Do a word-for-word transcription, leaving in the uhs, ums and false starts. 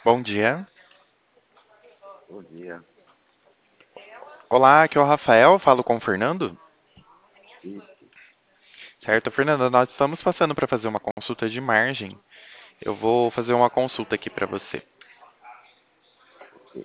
Bom dia. Bom dia. Olá, aqui é o Rafael, falo com o Fernando. Isso. Certo, Fernando, nós estamos passando para fazer uma consulta de margem. Eu vou fazer uma consulta aqui para você. Ok.